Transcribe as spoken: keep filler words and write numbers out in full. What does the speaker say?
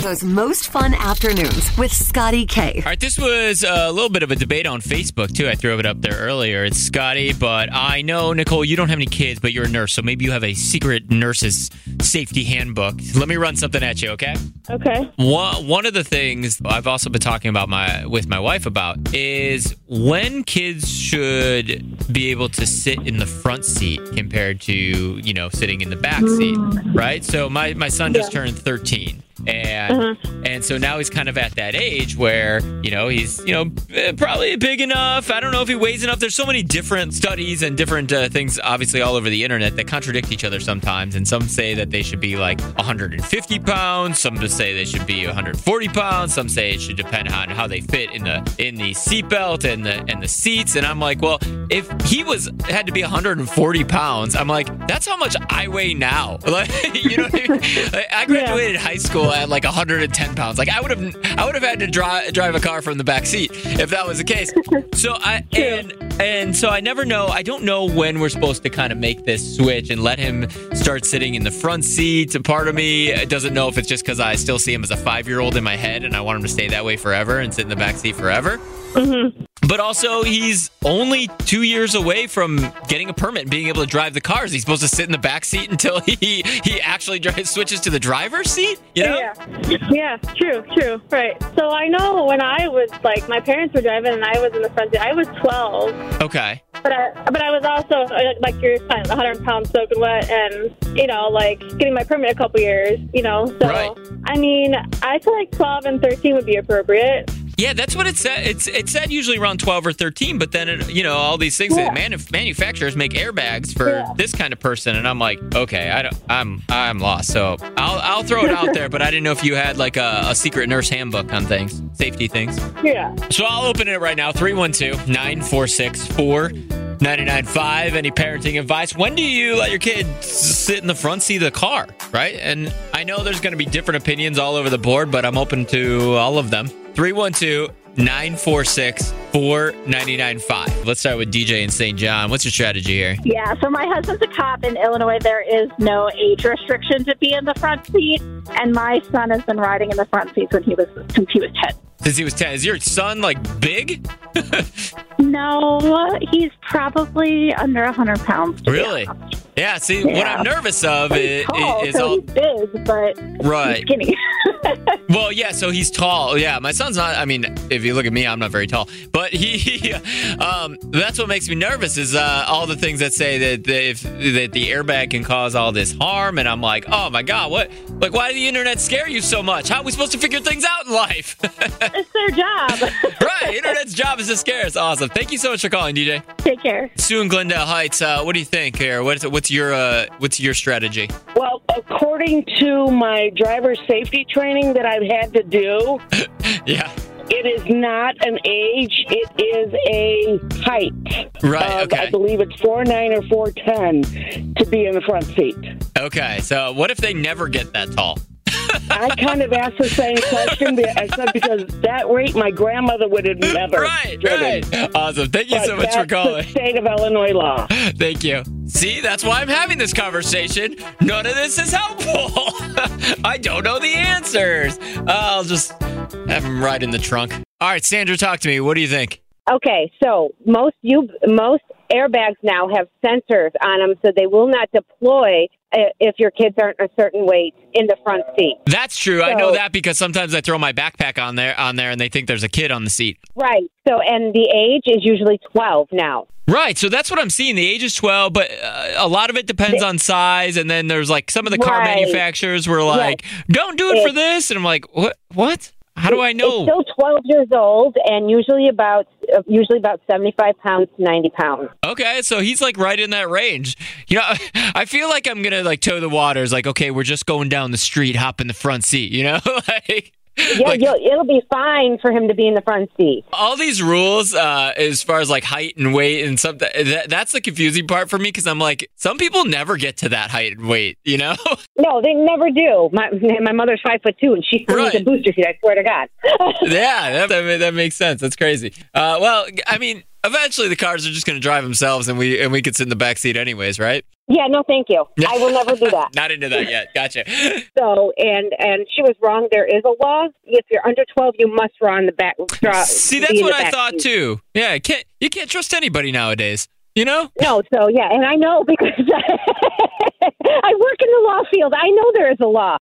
Chicago's most fun afternoons with Scotty K. All right, this was a little bit of a debate on Facebook, too. I threw it up there earlier. It's Scotty, but I know, Nicole, you don't have any kids, but you're a nurse, so maybe you have a secret nurse's safety handbook. Let me run something at you, okay? Okay. One, one of the things I've also been talking about my with my wife about is when kids should be able to sit in the front seat compared to, you know, sitting in the back seat, right? So my, my son just Yeah. turned thirteen. And Uh-huh. and so now he's kind of at that age where, you know, he's, you know, eh, probably big enough. I don't know if he weighs enough. There's so many different studies and different uh, things, obviously, all over the internet that contradict each other sometimes. And some say that they should be like one hundred fifty pounds. Some just say they should be one hundred forty pounds. Some say it should depend on how they fit in the in the seatbelt and the and the seats. And I'm like, well, if he was had to be one hundred forty pounds, I'm like, that's how much I weigh now. Like, you know what I mean? Like, I graduated Yeah. high school at like one hundred ten pounds. Like I would have, I would have had to drive drive a car from the back seat if that was the case. So I and and so I never know. I don't know when we're supposed to kind of make this switch and let him start sitting in the front seat. A part of me doesn't know if it's just because I still see him as a five year old in my head and I want him to stay that way forever and sit in the back seat forever. Mm-hmm. But also, he's only two years away from getting a permit and being able to drive the cars. He's supposed to sit in the back seat until he he actually drives, switches to the driver's seat. You know? Yeah. Yeah, true, true. Right. So I know when I was, like, my parents were driving and I was in the front seat, I was twelve. Okay. But I, but I was also, uh, like you're saying, one hundred pounds soaking wet and, you know, like, getting my permit a couple years, you know. So, Right. I mean, I feel like twelve and thirteen would be appropriate. Yeah, that's what it said. It's it said usually around twelve or thirteen, but then it, you know all these things Yeah. that manuf- manufacturers make airbags for Yeah. this kind of person, and I'm like, okay, I don't, I'm I'm lost. So I'll I'll throw it out there, but I didn't know if you had like a, a secret nurse handbook on things, safety things. Yeah. So I'll open it right now. three one two, nine four six, four nine nine five. Any parenting advice? When do you let your kid s- sit in the front seat of the car, right? And I know there's going to be different opinions all over the board, but I'm open to all of them. three one two, nine four six, four nine nine five. Let's start with D J in Saint John. What's your strategy here? Yeah, so my husband's a cop in Illinois. There is no age restriction to be in the front seat, and my son has been riding in the front seat when he was since he was ten. Since he was ten. Is your son, like, big? No, he's probably under one hundred pounds. to be Really? honest. Yeah, see, what Yeah. I'm nervous of But is, he's tall, is so all... he's big, but Right. he's skinny. Well, yeah, so he's tall. Yeah, my son's not, I mean, if you look at me, I'm not very tall. But he, um, that's what makes me nervous is uh, all the things that say that the, if, that the airbag can cause all this harm. And I'm like, oh, my God, what? Like, why did the internet scare you so much? How are we supposed to figure things out in life? It's their job. Right, internet's job is to scare us. Awesome. Thank you so much for calling, D J. Take care. Sue in Glendale Heights, uh, what do you think here? What's, what's your uh, what's your strategy? Well, according to my driver's safety training that I've had to do, Yeah. it is not an age, it is a height. Right, of, okay. I believe it's four nine or four ten to be in the front seat. Okay, so what if they never get that tall? I kind of asked the same question. but I said because that rate my grandmother would have never Right, driven. right. Awesome. Thank you But so much that's for calling. the state of Illinois law. Thank you. See, that's why I'm having this conversation. None of this is helpful. I don't know the answers. I'll just have them right in the trunk. All right, Sandra, talk to me. What do you think? Okay, so most you most airbags now have sensors on them, so they will not deploy uh, if your kids aren't a certain weight in the front seat. That's true. I So- know that because sometimes I throw my backpack on there on there and they think there's a kid on the seat. Right. So, and the age is usually twelve now. Right. So that's what I'm seeing. The age is twelve, but uh, a lot of it depends on size. And then there's like some of the car Right. manufacturers were like, don't do it for this. And I'm like, what? What? How do I know? It's still twelve years old, and usually about uh, usually about seventy-five pounds to ninety pounds. Okay, so he's like right in that range. You know, I feel like I'm gonna like toe the waters. Like, okay, we're just going down the street, hop in the front seat. You know, like. Yeah, Like, you'll, it'll be fine for him to be in the front seat. all these rules, uh, as far as like height and weight and something, that, that's the confusing part for me because I'm like, some people never get to that height and weight, you know? No, they never do. My my mother's five foot two, and she still needs a Right. booster seat. I swear to God. Yeah, that, that, that makes sense. That's crazy. Uh, well, I mean, eventually the cars are just going to drive themselves, and we and we could sit in the back seat anyways, right? Yeah, no, thank you. I will never do that. Not into that yet. Gotcha. So, and and she was wrong. There is a law. If you're under twelve, you must draw in the back. Draw, See, that's what I thought, seat. too. Yeah, can't, you can't trust anybody nowadays, you know? No, so, yeah, and I know because I work in the law field. I know there is a law.